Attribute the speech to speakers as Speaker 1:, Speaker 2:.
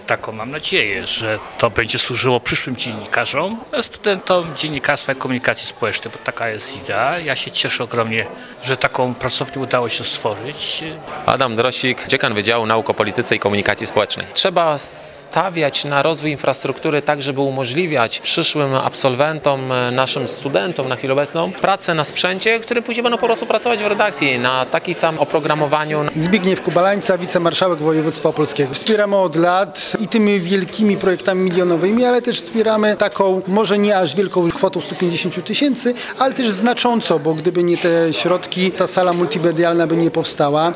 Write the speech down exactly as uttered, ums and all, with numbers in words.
Speaker 1: taką mam nadzieję, że to będzie służyło przyszłym dziennikarzom, studentom dziennikarstwa i komunikacji społecznej, bo taka jest idea. Ja się cieszę ogromnie, że taką pracownię udało się stworzyć.
Speaker 2: Adam Drosik, dziekan Wydziału Nauk o Polityce i Komunikacji Społecznej. Trzeba stawiać na rozwój infrastruktury tak, żeby umożliwiać przyszłym absolwentom, naszym studentom na chwilę obecną pracę na sprzęcie, który później będą po prostu pracować w redakcji na takim samym oprogramowaniu.
Speaker 3: Zbigniew Kubalańca, wicemarszałek województwa opolskiego. Wspieramy od lat i tymi wielkimi projektami milionowymi, ale też wspieramy taką, może nie aż wielką kwotą sto pięćdziesiąt tysięcy, ale też znacząco, bo gdyby nie te środki, ta sala multimedialna by nie powstała.